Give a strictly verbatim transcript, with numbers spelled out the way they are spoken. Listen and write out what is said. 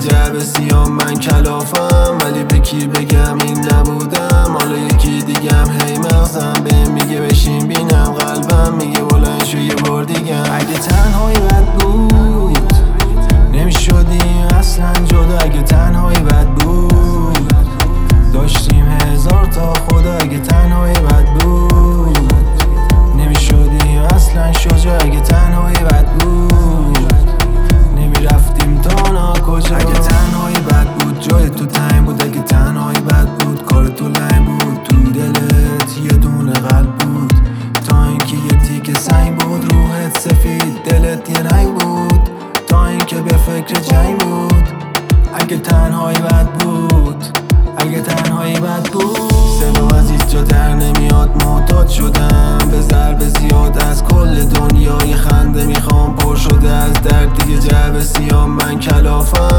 جعبه سیام من کلافم، ولی به کی بگم این نبودم. حالا یکی دیگم هی مغزم بهم میگه بشین بینم، قلبم میگه بلند شو یه بار دیگم. اگه تنهایی بد بود نمیشدیم اصلا جدا، اگه تنهایی بد بود داشتیم هزار تا خدا. اگه تنهایی بد بود نمیشدیم اصلا شجاع، اگه تنهایی بد بود نمیرفتیم تا ناکجا. اگه تنهایی بد بود جای تو تنگ بود، اگه تنهایی بد بود کار تو لنگ بود. تو دلت یه دونه قلب بود تا اینکه یه تیکه سنگ بود. روحت سفید دلت یه رنگ بود تا اینکه به فکر جنگ بود. اگه تنهایی بد بود، اگه تنهایی بد بود. سلو از هیچ جا در نمیاد، محتاج شدم به ضرب زیاد از کل دنیای خنده. میخوام پر شده از درد دیگه جعبه سیام من کلافم،